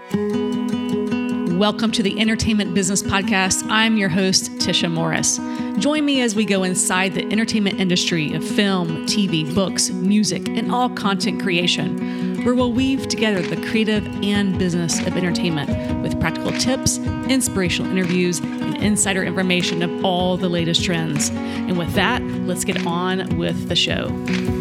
Welcome to the Entertainment Business Podcast. I'm your host, Tisha Morris. Join me as we go inside the entertainment industry of film, TV, books, music, and all content creation, where we'll weave together the creative and business of entertainment with practical tips, inspirational interviews, and insider information of all the latest trends. And with that, let's get on with the show.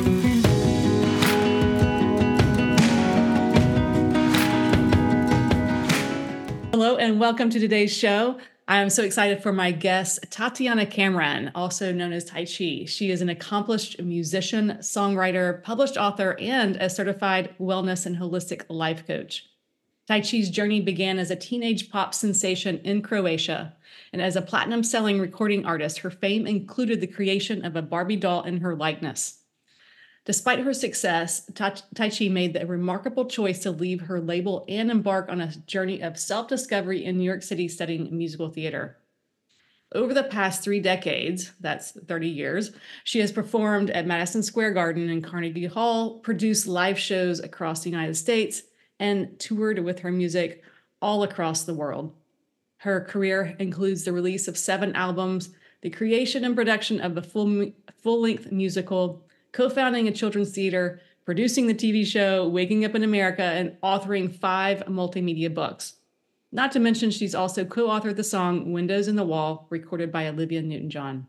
Hello and welcome to today's show. I am so excited for my guest, Tatiana Cameron, also known as Tai Chi. She is an accomplished musician, songwriter, published author, and a certified wellness and holistic life coach. Tai Chi's journey began as a teenage pop sensation in Croatia, and as a platinum-selling recording artist, her fame included the creation of a Barbie doll in her likeness. Despite her success, Tai Chi made the remarkable choice to leave her label and embark on a journey of self-discovery in New York City studying musical theater. Over the past 3 decades, that's 30 years, she has performed at Madison Square Garden and Carnegie Hall, produced live shows across the United States, and toured with her music all across the world. Her career includes the release of 7 albums, the creation and production of a full-length musical, co-founding a children's theater, producing the TV show Waking Up in America, and authoring 5 multimedia books. Not to mention, she's also co-authored the song Windows in the Wall, recorded by Olivia Newton-John.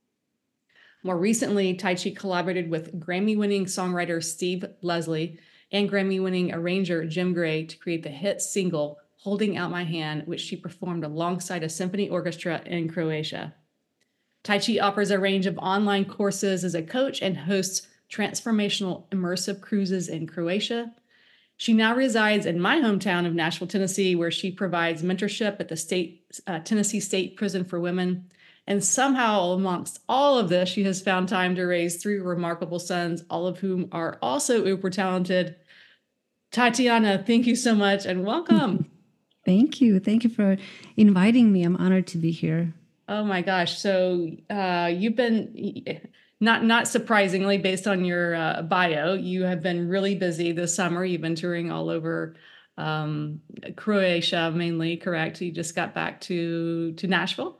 More recently, Tai Chi collaborated with Grammy-winning songwriter Steve Leslie and Grammy-winning arranger Jim Gray to create the hit single Holding Out My Hand, which she performed alongside a symphony orchestra in Croatia. Tai Chi offers a range of online courses as a coach and hosts transformational immersive cruises in Croatia. She now resides in my hometown of Nashville, Tennessee, where she provides mentorship at the Tennessee State Prison for Women. And somehow, amongst all of this, she has found time to raise 3 remarkable sons, all of whom are also uber talented. Tatiana, thank you so much and welcome. Thank you. Thank you for inviting me. I'm honored to be here. Oh my gosh. So you've been, not surprisingly, based on your bio, you have been really busy this summer. You've been touring all over Croatia mainly, correct? You just got back to Nashville?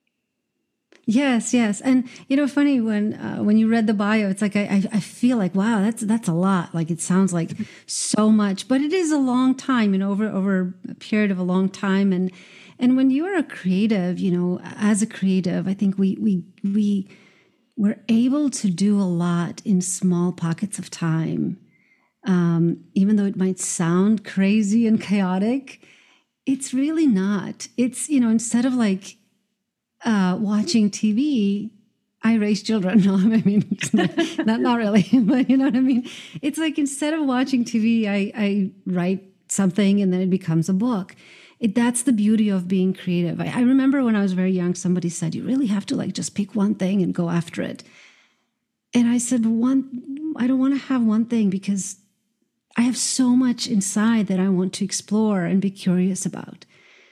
Yes. And funny when you read the bio, it's like I feel like, wow, that's a lot. Like it sounds like so much, but it is a long time, over a period of a long time. And when you are a creative, as a creative, I think we're able to do a lot in small pockets of time. Even though it might sound crazy and chaotic, it's really not. It's, instead of like watching TV, I raise children. No, I mean, not really, but you know what I mean? It's like instead of watching TV, I write something and then it becomes a book. That's the beauty of being creative. I remember when I was very young, somebody said, you really have to like just pick one thing and go after it. And I said, I don't want to have one thing because I have so much inside that I want to explore and be curious about.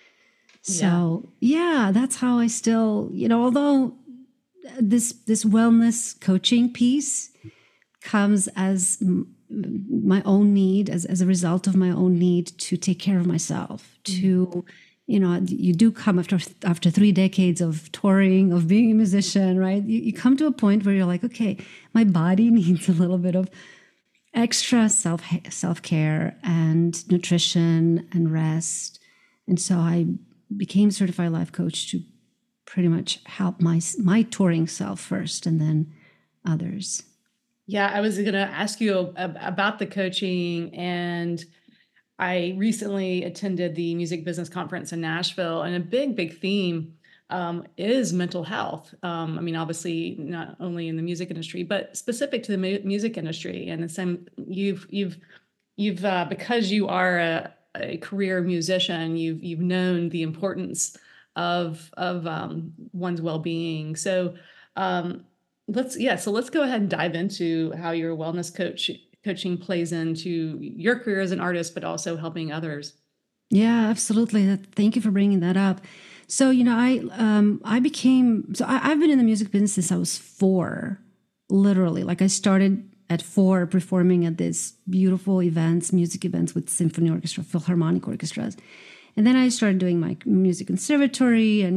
So yeah, that's how I still, although this wellness coaching piece comes as my own need, as a result of my own need to take care of myself, to, you do come after 3 decades of touring, of being a musician, right? You come to a point where you're like, okay, my body needs a little bit of extra self-care and nutrition and rest. And so I became certified life coach to pretty much help my touring self first and then others. Yeah, I was going to ask you about the coaching, and I recently attended the Music Business Conference in Nashville, and a big theme is mental health. I mean, obviously, not only in the music industry, but specific to the music industry. And the same, you've because you are a career musician, you've known the importance of one's well-being. So let's go ahead and dive into how your wellness coaching plays into your career as an artist, but also helping others. Yeah, absolutely. Thank you for bringing that up. So, I've been in the music business since I was 4, literally. Like I started at 4 performing at these beautiful events, music events with symphony orchestra, philharmonic orchestras. And then I started doing my music conservatory, and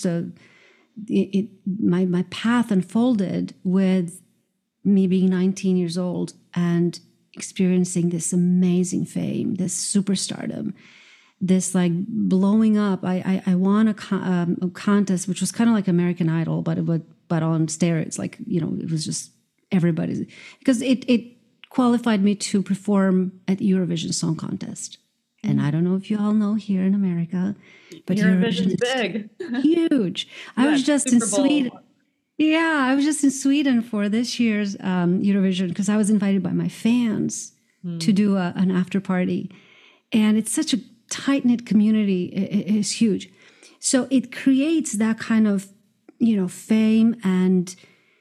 my path unfolded with me being 19 years old and experiencing this amazing fame, this superstardom, this like blowing up. I won a contest, which was kind of like American Idol, but on steroids. Like, it was just everybody, because it qualified me to perform at Eurovision Song Contest. And I don't know if you all know here in America, but Eurovision is big, huge. I was just in Sweden. Yeah, I was just in Sweden for this year's Eurovision because I was invited by my fans to do an after party. And it's such a tight-knit community. It's huge. So it creates that kind of, fame and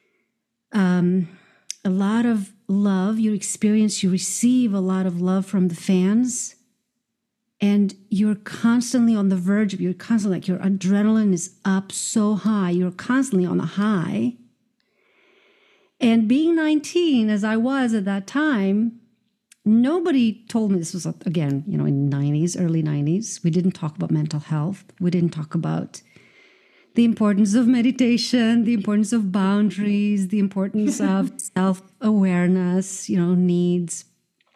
a lot of love. You receive a lot of love from the fans. And you're constantly on the verge of, your adrenaline is up so high. You're constantly on a high. And being 19, as I was at that time, nobody told me this was, again, in the 90s, early 90s. We didn't talk about mental health. We didn't talk about the importance of meditation, the importance of boundaries, the importance of self-awareness, needs.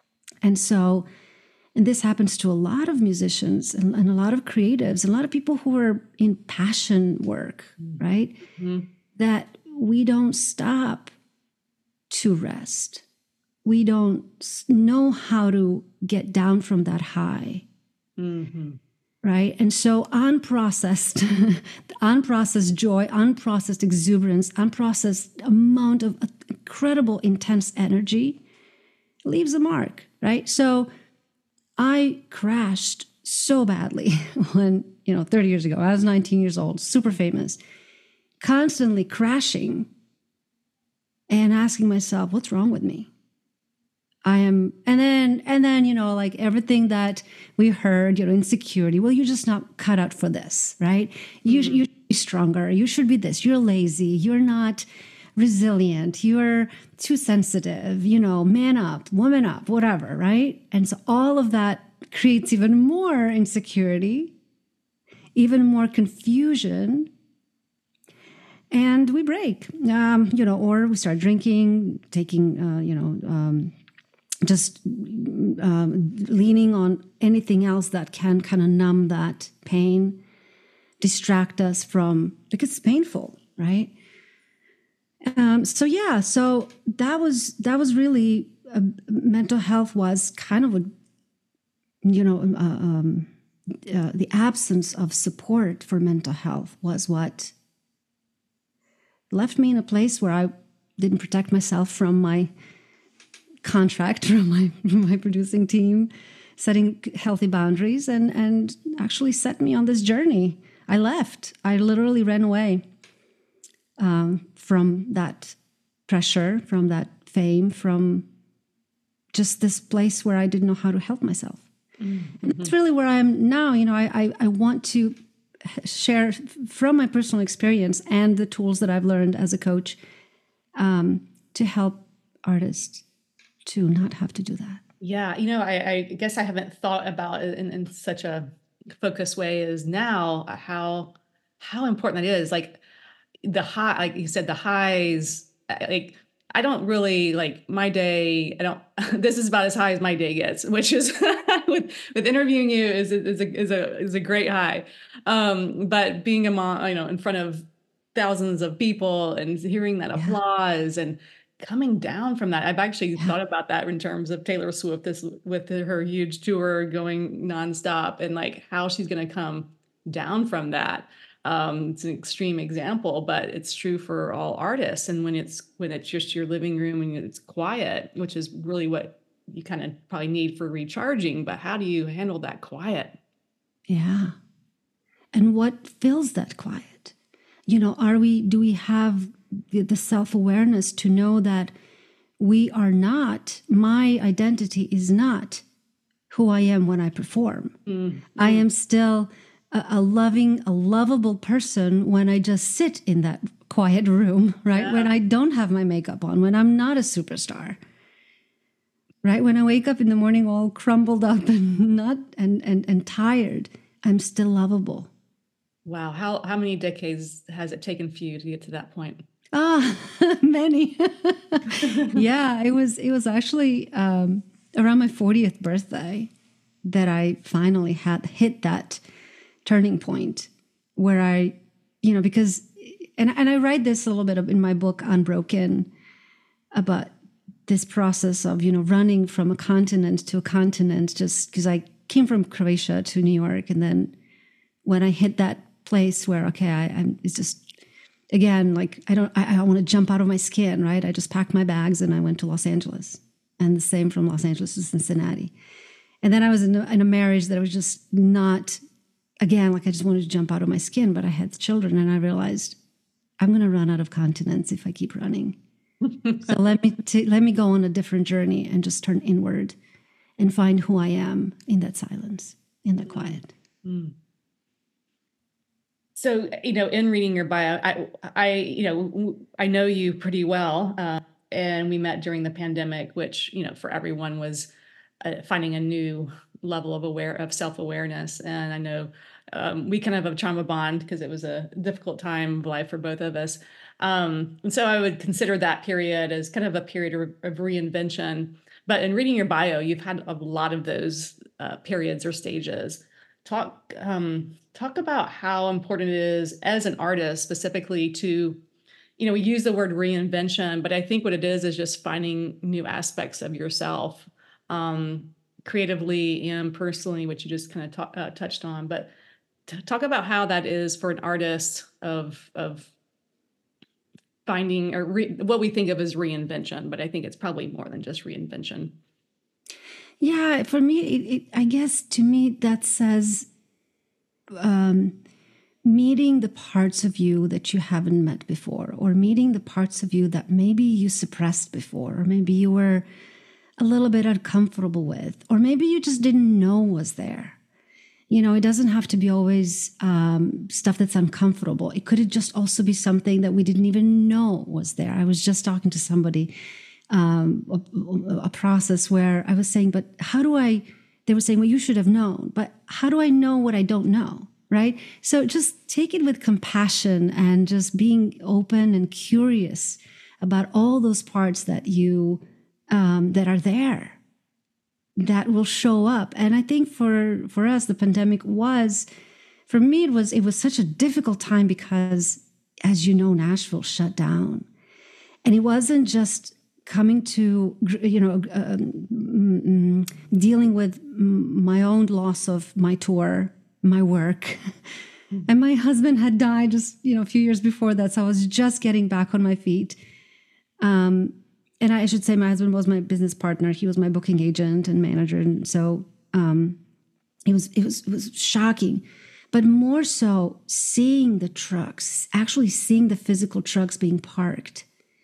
And this happens to a lot of musicians and a lot of creatives, and a lot of people who are in passion work, right? Mm-hmm. That we don't stop to rest. We don't know how to get down from that high, right? And so unprocessed joy, unprocessed exuberance, unprocessed amount of incredible intense energy leaves a mark, right? So I crashed so badly when, 30 years ago, I was 19 years old, super famous, constantly crashing and asking myself, what's wrong with me? And then, like everything that we heard, insecurity, well, you're just not cut out for this, right? You should be stronger. You should be this. You're lazy. You're not resilient. You're too sensitive, man up, woman up, whatever, right? And so all of that creates even more insecurity, even more confusion, and we break, or we start drinking, taking, just leaning on anything else that can kind of numb that pain, distract us from, because it's painful, right? So that was really mental health was kind of the absence of support for mental health was what left me in a place where I didn't protect myself from my contract, from my producing team, setting healthy boundaries, and actually set me on this journey. I left. I literally ran away. From that pressure, from that fame, from just this place where I didn't know how to help myself. Mm-hmm. And that's really where I am now. I want to share from my personal experience and the tools that I've learned as a coach to help artists to not have to do that. Yeah, I guess I haven't thought about it in such a focused way as now, how important that is. Like, the high, like you said, the highs, like I don't really like my day. This is about as high as my day gets, which is with interviewing you is a great high. But being in front of thousands of people and hearing that applause and coming down from that, I've actually thought about that in terms of Taylor Swift, with her huge tour going nonstop, and like how she's going to come down from that. It's an extreme example, but it's true for all artists. And when it's just your living room and it's quiet, which is really what you kind of probably need for recharging, but how do you handle that quiet? Yeah. And what fills that quiet? Do we have the self-awareness to know that my identity is not who I am when I perform. Mm-hmm. I am still a lovable person when I just sit in that quiet room, right? Yeah. When I don't have my makeup on, when I'm not a superstar, right? When I wake up in the morning all crumbled up and not and tired, I'm still lovable. Wow. How many decades has it taken for you to get to that point? Many. Yeah, it was actually around my 40th birthday that I finally had hit that turning point where I, because, and I write this a little bit in my book, Unbroken, about this process of, running from a continent to a continent, just because I came from Croatia to New York. And then when I hit that place where, okay, it's just, again, like, I want to jump out of my skin, right? I just packed my bags and I went to Los Angeles, and the same from Los Angeles to Cincinnati. And then I was in a marriage that was just not, again, like I just wanted to jump out of my skin, but I had children and I realized I'm going to run out of continents if I keep running. So let me go on a different journey and just turn inward and find who I am in that silence, in that quiet. Mm. So, in reading your bio, I know you pretty well, and we met during the pandemic, which, for everyone was finding a new level of self-awareness. And I know we kind of have a trauma bond because it was a difficult time of life for both of us. And so I would consider that period as kind of a period of reinvention. But in reading your bio, you've had a lot of those periods or stages. Talk about how important it is as an artist specifically to, we use the word reinvention, but I think what it is just finding new aspects of yourself, creatively and personally, which you just kind of touched on. But talk about how that is for an artist of finding what we think of as reinvention, but I think it's probably more than just reinvention. Yeah, for me, I guess to me that says meeting the parts of you that you haven't met before, or meeting the parts of you that maybe you suppressed before, or maybe you were a little bit uncomfortable with, or maybe you just didn't know was there. It doesn't have to be always stuff that's uncomfortable. It could just also be something that we didn't even know was there. I was just talking to somebody, a process where I was saying, but they were saying, well, you should have known, but how do I know what I don't know, right? So just take it with compassion and just being open and curious about all those parts that you, that are there, that will show up. And I think for us, the pandemic was, for me, it was such a difficult time because, as you know, Nashville shut down. And it wasn't just coming to, dealing with my own loss of my tour, my work. And my husband had died just, a few years before that. So I was just getting back on my feet. And I should say my husband was my business partner. He was my booking agent and manager. And so it was shocking. But more so seeing the trucks, actually seeing the physical trucks being parked,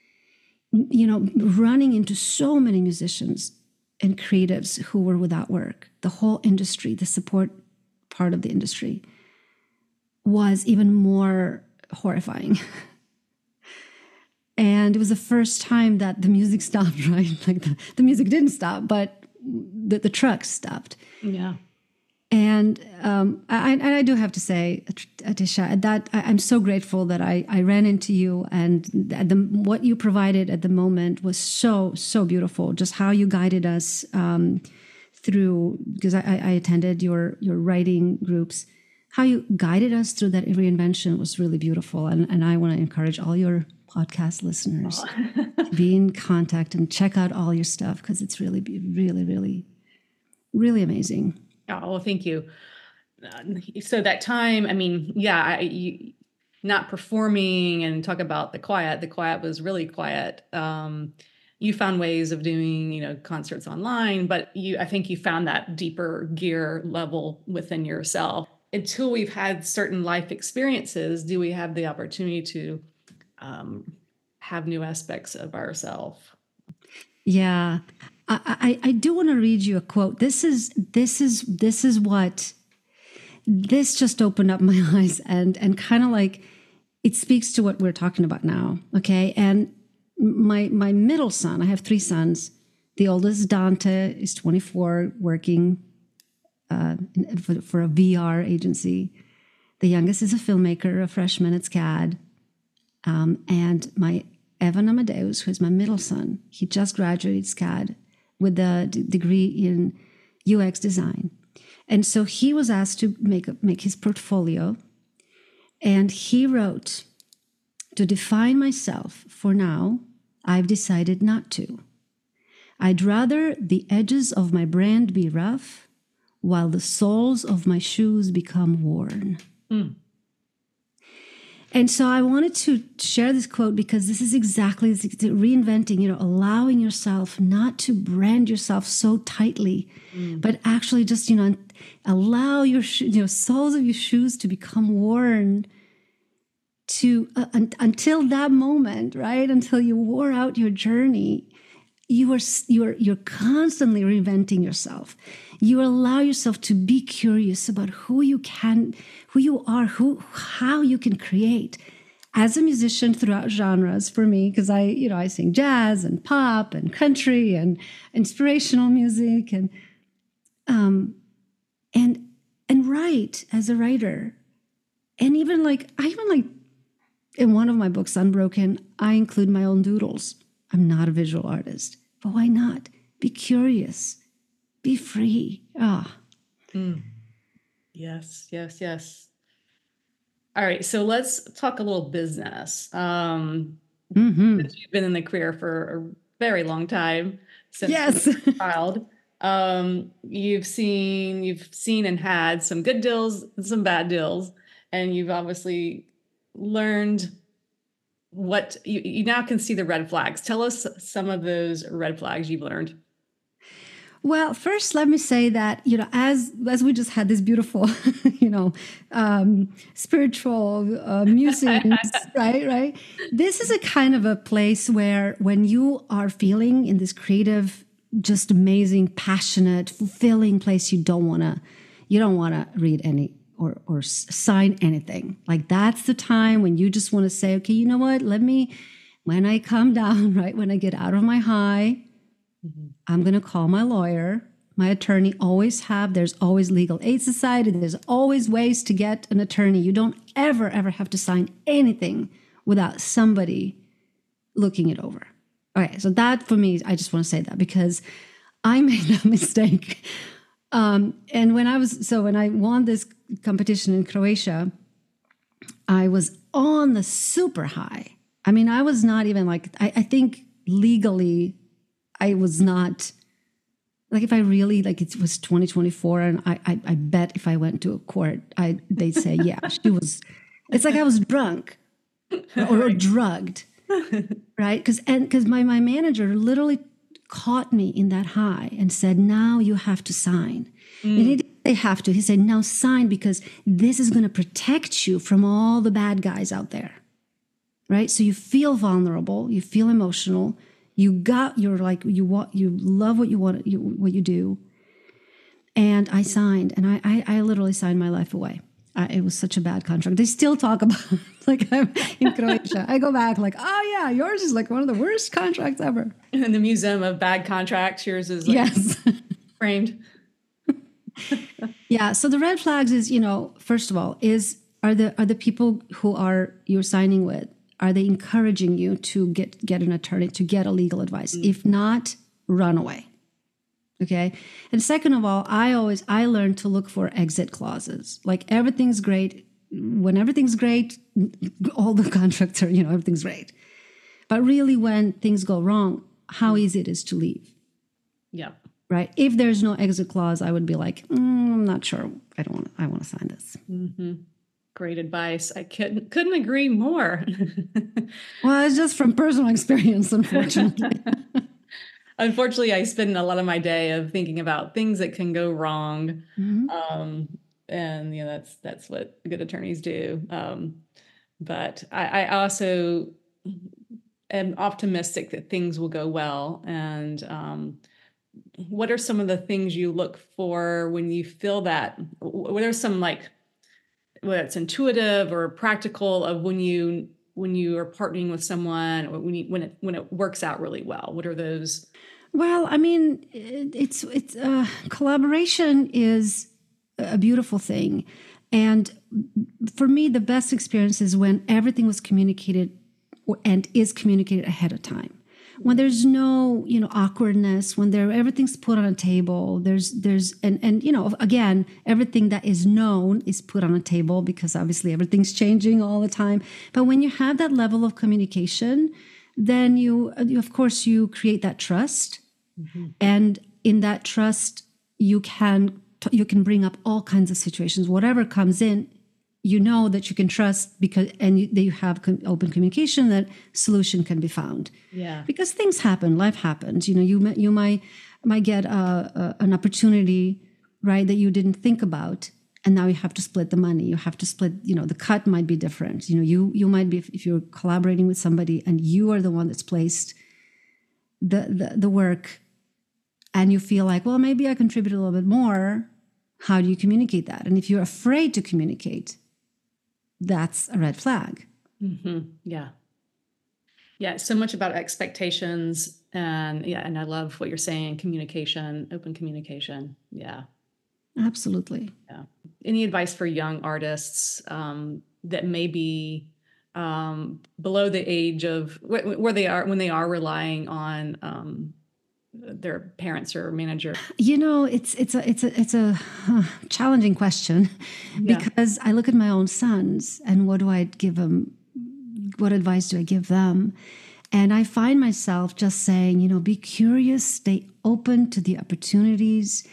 running into so many musicians and creatives who were without work. The whole industry, the support part of the industry was even more horrifying. And it was the first time that the music stopped, right? Like the music didn't stop, but the trucks stopped. Yeah. And I do have to say, Atisha, that I'm so grateful that I ran into you, and what you provided at the moment was so, so beautiful. Just how you guided us through, because I attended your writing groups, how you guided us through that reinvention was really beautiful. And I want to encourage all your podcast listeners to be in contact and check out all your stuff, because it's really, really, really, really amazing. Oh, well, thank you. So that time, not performing and talk about the quiet was really quiet. You found ways of doing, concerts online, but I think you found that deeper gear level within yourself. Until we've had certain life experiences, do we have the opportunity to have new aspects of ourselves? Yeah. I do want to read you a quote. This just opened up my eyes and kind of like it speaks to what we're talking about now. Okay. And my middle son, I have 3 sons, The oldest, Dante, is 24, working for a VR agency. The youngest is a filmmaker, a freshman at SCAD. And my Evan Amadeus, who is my middle son, he just graduated SCAD with a degree in UX design. And so he was asked to make his portfolio. And he wrote, "To define myself for now, I've decided not to. I'd rather the edges of my brand be rough while the soles of my shoes become worn." Mm. And so I wanted to share this quote because this is exactly reinventing, allowing yourself not to brand yourself so tightly, but actually just, allow your soles of your shoes to become worn until that moment, right? Until you wore out your journey. You're constantly reinventing yourself. You allow yourself to be curious about who you are, how you can create as a musician throughout genres. For me, because I sing jazz and pop and country and inspirational music and write as a writer. And even in one of my books, Unbroken, I include my own doodles. I'm not a visual artist, but why not? Be curious, be free. Yes. All right, so let's talk a little business. You've been in the career for a very long time, since you were a child. You've seen and had some good deals and some bad deals, and you've obviously learned what you now can see the red flags. Tell us some of those red flags you've learned. Well, first, let me say that, as we just had this beautiful, spiritual musings, right? This is a kind of a place where when you are feeling in this creative, just amazing, passionate, fulfilling place, you don't want to read any or sign anything. Like, that's the time when you just want to say, okay, you know what? When I come down, right? When I get out of my high, I'm going to call my lawyer, my attorney. There's always Legal Aid Society. There's always ways to get an attorney. You don't ever have to sign anything without somebody looking it over. Okay, so that for me, I just want to say that because I made that mistake. And when I won this competition in Croatia, I was on the super high. I mean, I was not even I think legally, I was not, if I really, it was 2024 and I bet if I went to a court, they'd say, yeah, it's like I was drunk or drugged, right? Because my manager literally caught me in that high and said, now you have to sign. And he didn't say have to. He said, now sign because this is going to protect you from all the bad guys out there, right? So you feel vulnerable, you feel emotional, you love what you want, what you do. And I signed, and I literally signed my life away. It was such a bad contract. They still talk about I'm in Croatia. I go back oh yeah, yours is one of the worst contracts ever. In the Museum of Bad Contracts, yours is yes. framed. Yeah. So the red flags is, first of all, are the people who you're signing with, are they encouraging you to get an attorney, to get a legal advice? If not, run away. Okay. And second of all, I learned to look for exit clauses. Everything's great. When everything's great, all the contracts are, everything's great. But really, when things go wrong, how easy it is to leave. Yeah. Right. If there's no exit clause, I would be I'm not sure. I want to sign this. Mm-hmm. Great advice. I couldn't agree more. Well, it's just from personal experience, unfortunately. Unfortunately, I spend a lot of my day of thinking about things that can go wrong. Mm-hmm. And that's what good attorneys do. But I also am optimistic that things will go well. And what are some of the things you look for when you feel that? What are some whether it's intuitive or practical of when you are partnering with someone or when it works out really well? What are those? Well, I mean, it's collaboration is a beautiful thing, and for me, the best experience is when everything was communicated and is communicated ahead of time. When there's no, awkwardness, when everything's put on a table, and again, everything that is known is put on a table because obviously everything's changing all the time. But when you have that level of communication, then you of course you create that trust. Mm-hmm. And in that trust, you can bring up all kinds of situations. Whatever comes in, you know that you can trust that you have open communication, that solution can be found. Yeah. Because things happen, life happens. You might get an opportunity, right, that you didn't think about, and now you have to split the money. You have to split. The cut might be different. You might be, if you're collaborating with somebody and you are the one that's placed the work, and you feel like, well, maybe I contribute a little bit more. How do you communicate that? And if you're afraid to communicate, that's a red flag. Mm-hmm. Yeah. Yeah. So much about expectations, and I love what you're saying. Communication, open communication. Yeah. Absolutely. Yeah. Any advice for young artists that may be below the age of where they are when they are relying on their parents or manager? It's a challenging question, because I look at my own sons and what do I give them? What advice do I give them? And I find myself just saying, be curious, stay open to the opportunities.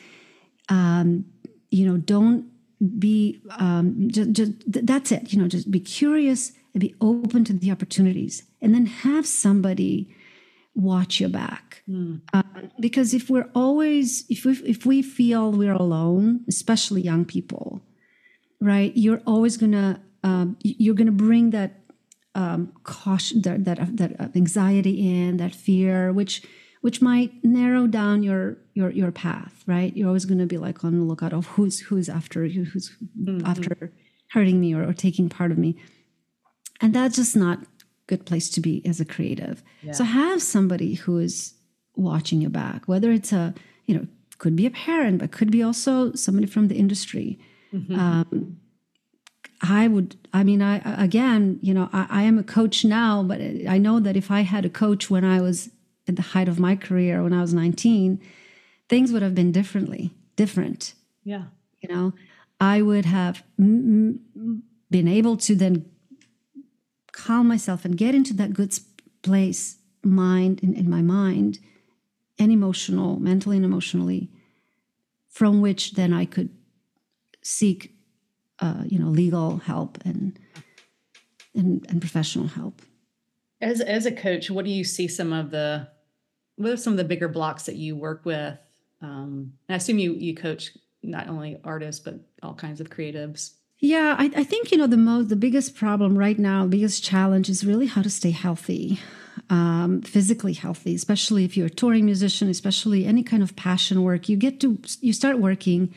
Don't be that's it. Just be curious and be open to the opportunities, and then have somebody watch your back. Because if we feel we're alone, especially young people, right, you're always gonna bring that caution, that anxiety in, that fear, which might narrow down your path, right? You're always going to be like on the lookout of who's after you, who's after hurting me or taking part of me, and that's just not a good place to be as a creative. Yeah. So have somebody who is watching your back, whether it's could be a parent, but could be also somebody from the industry. Mm-hmm. I am a coach now, but I know that if I had a coach when I was at the height of my career, when I was 19, things would have been different. Yeah. I would have been able to then calm myself and get into that good place, in my mind, and mentally and emotionally, from which then I could seek legal help and professional help. As a coach, what do you see what are some of the bigger blocks that you work with? And I assume you coach not only artists, but all kinds of creatives. Yeah, I think, the biggest problem right now, biggest challenge is really how to stay healthy, physically healthy, especially if you're a touring musician, especially any kind of passion work. You start working,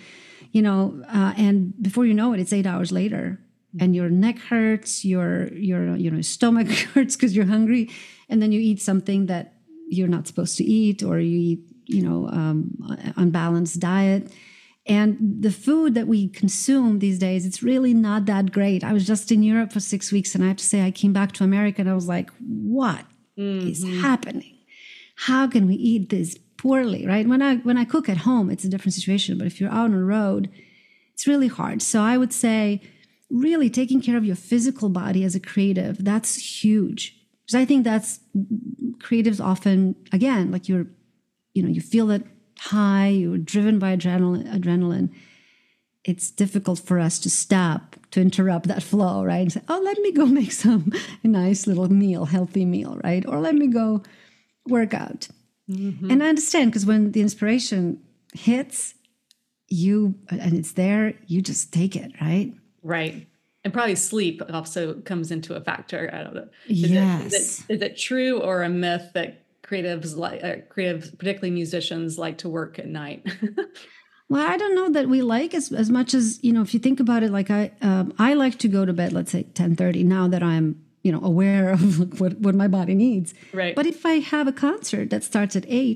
and before you know it, it's 8 hours later, and your neck hurts, your stomach hurts because you're hungry, and then you eat something that you're not supposed to eat, or you eat, unbalanced diet. And the food that we consume these days, it's really not that great. I was just in Europe for 6 weeks, and I have to say, I came back to America and I was like, what is happening? How can we eat this poorly, right? When I cook at home, it's a different situation. But if you're out on the road, it's really hard. So I would say really taking care of your physical body as a creative, that's huge. Because I think that's creatives often, again, like you feel that high, you're driven by adrenaline. It's difficult for us to stop, to interrupt that flow, right? And say, oh, let me go make a nice little meal, healthy meal, right? Or let me go work out. Mm-hmm. And I understand, because when the inspiration hits you and it's there, you just take it, right? Right. And probably sleep also comes into a factor. I don't know. Yes. Is it true or a myth that creatives, particularly musicians, like to work at night? Well, I don't know that we like as much as, if you think about it, like I like to go to bed, let's say 10:30, now that I'm, aware of what my body needs. Right. But if I have a concert that starts at 8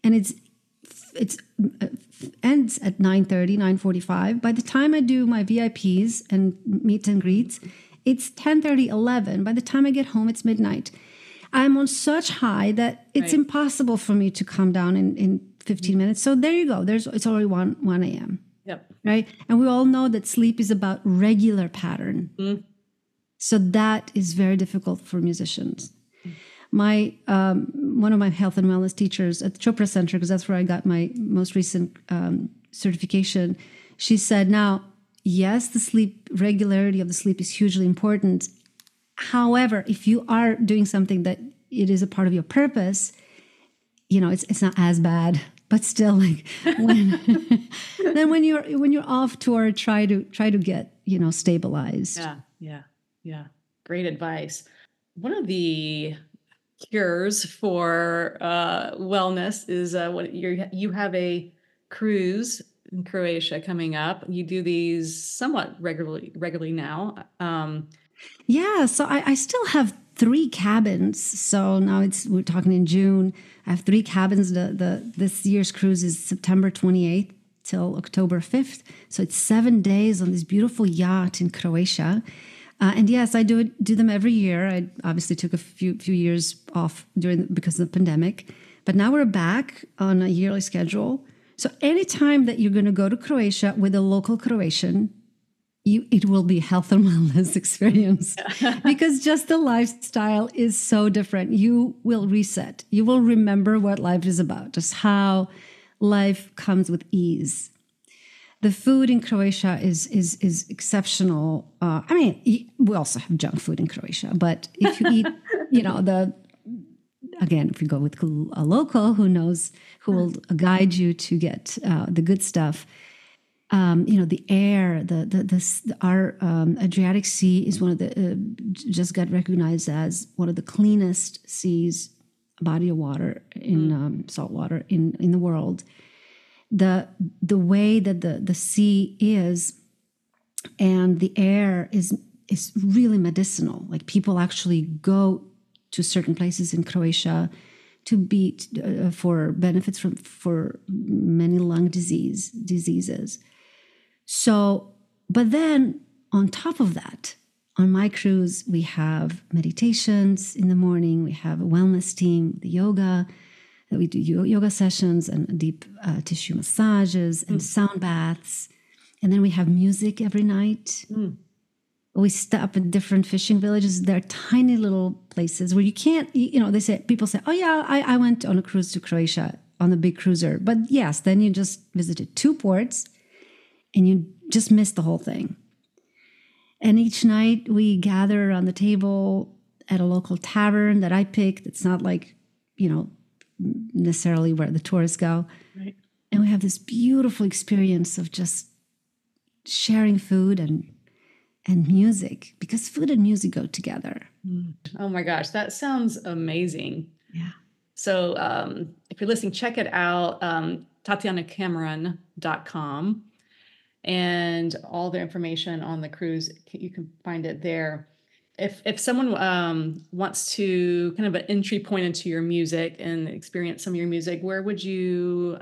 and it's ends at 9:30, 9:45. By the time I do my VIPs and meet and greets, it's 10:30, 11. By the time I get home, it's midnight. I'm on such high that it's impossible for me to come down in 15 minutes. So there you go. It's already 1 a.m. Yep. Right. And we all know that sleep is about regular pattern. So that is very difficult for musicians. My one of my health and wellness teachers at the Chopra Center, because that's where I got my most recent certification, she said, now, yes, the sleep regularity of the sleep is hugely important. However, if you are doing something that it is a part of your purpose, it's not as bad. But still, like then when you're off tour, try to get stabilized. Yeah. Great advice. One of the cures for wellness is what you have a cruise in Croatia coming up. You do these somewhat regularly now. Yeah, so I still have 3 cabins. So now we're talking in June. I have 3 cabins. This year's cruise is September 28th till October 5th. So it's 7 days on this beautiful yacht in Croatia. And yes, I do them every year. I obviously took a few years off because of the pandemic, but now we're back on a yearly schedule. So anytime that you're going to go to Croatia with a local Croatian, it will be health and wellness experience because just the lifestyle is so different. You will reset. You will remember what life is about, just how life comes with ease. The food in Croatia is exceptional. We also have junk food in Croatia, but if you eat, if you go with a local who will guide you to get the good stuff. The air, our Adriatic Sea is one of just got recognized as one of the cleanest seas, body of water in salt water in the world. The way that the sea is and the air is really medicinal. Like people actually go to certain places in Croatia for benefits for many lung diseases. So, but then on top of that, on my cruise, we have meditations in the morning. We have a wellness team, the yoga, that we do yoga sessions and deep tissue massages and sound baths. And then we have music every night. We stop at different fishing villages. They're tiny little places where you can't, people say, oh yeah, I went on a cruise to Croatia on a big cruiser. But yes, then you just visited 2 ports and you just missed the whole thing. And each night we gather around the table at a local tavern that I picked. It's not like, necessarily where the tourists go. Right. And we have this beautiful experience of just sharing food and music, because food and music go together. Oh my gosh, that sounds amazing. Yeah. So if you're listening, check it out, TatianaCameron.com. And all the information on the cruise, you can find it there. If someone wants to kind of an entry point into your music and experience some of your music, what would you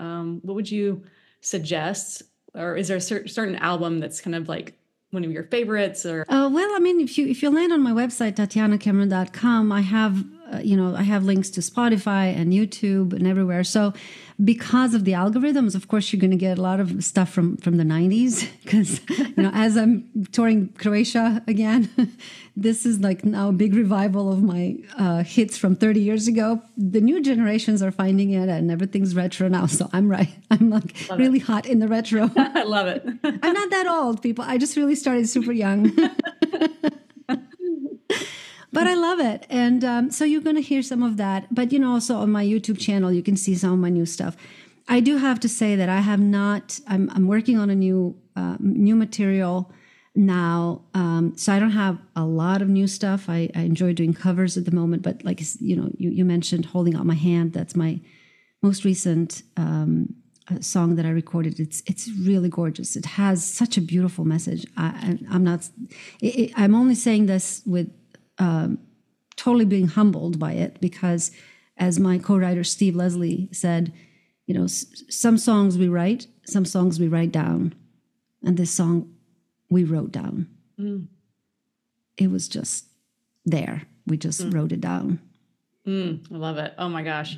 suggest? Or is there a certain album that's kind of like one of your favorites? Or if you land on my website, TatianaCameron.com, I have links to Spotify and YouTube and everywhere. So because of the algorithms, of course, you're going to get a lot of stuff from the 90s because, as I'm touring Croatia again, this is like now a big revival of my hits from 30 years ago. The new generations are finding it and everything's retro now. So I'm right. I'm like really hot in the retro. I love it. I'm not that old, people. I just really started super young. But I love it. And so you're going to hear some of that. But, also on my YouTube channel, you can see some of my new stuff. I do have to say that I'm working on a new material now. So I don't have a lot of new stuff. I enjoy doing covers at the moment. But like, you mentioned Holding Out My Hand. That's my most recent song that I recorded. It's really gorgeous. It has such a beautiful message. I'm only saying this with totally being humbled by it, because as my co-writer Steve Leslie said, some songs we write, some songs we write down. And this song we wrote down. It was just there. We just wrote it down. I love it. Oh my gosh.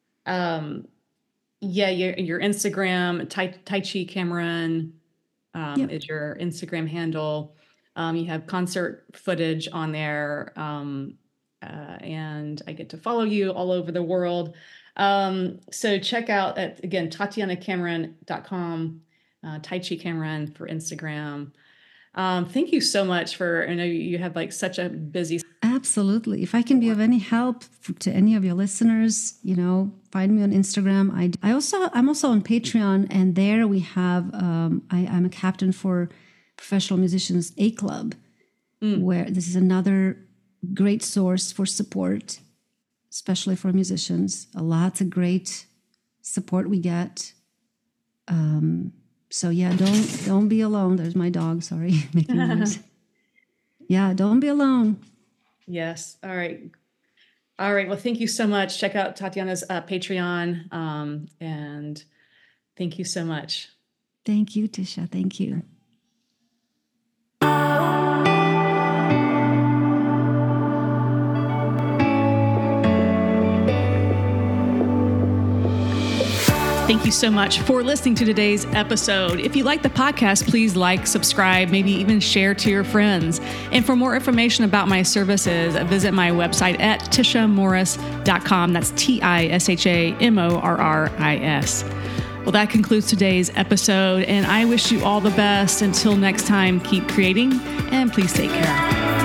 Your Instagram, Tai Chi Cameron, is your Instagram handle. You have concert footage on there. And I get to follow you all over the world. So check out again, TatianaCameron.com, Tai Chi Cameron for Instagram. Thank you so much I know you have like such a busy. Absolutely. If I can be of any help to any of your listeners, find me on Instagram. I'm also on Patreon, and there we have, I'm a captain for Professional Musicians A Club, where this is another great source for support, especially for musicians. Lots of great support we get. So yeah, don't be alone. There's my dog. Sorry, making noise. Yeah, don't be alone. Yes. All right. Well, thank you so much. Check out Tatiana's Patreon. And thank you so much. Thank you, Tisha. Thank you. Thank you so much for listening to today's episode. If you like the podcast, please like, subscribe, maybe even share to your friends. And for more information about my services, visit my website at tishamorris.com. That's TISHAMORRIS. Well, that concludes today's episode, and I wish you all the best. Until next time, keep creating, and please take care.